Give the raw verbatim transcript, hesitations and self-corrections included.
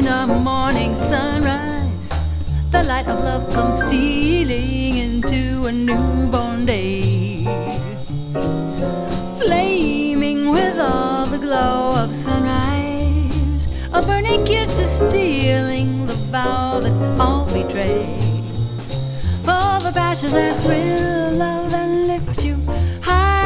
a morning sunrise, the light of love comes stealing into a newborn day, flaming with all the glow of sunrise. A burning kiss is stealing the vow that all betray, for the passions that thrill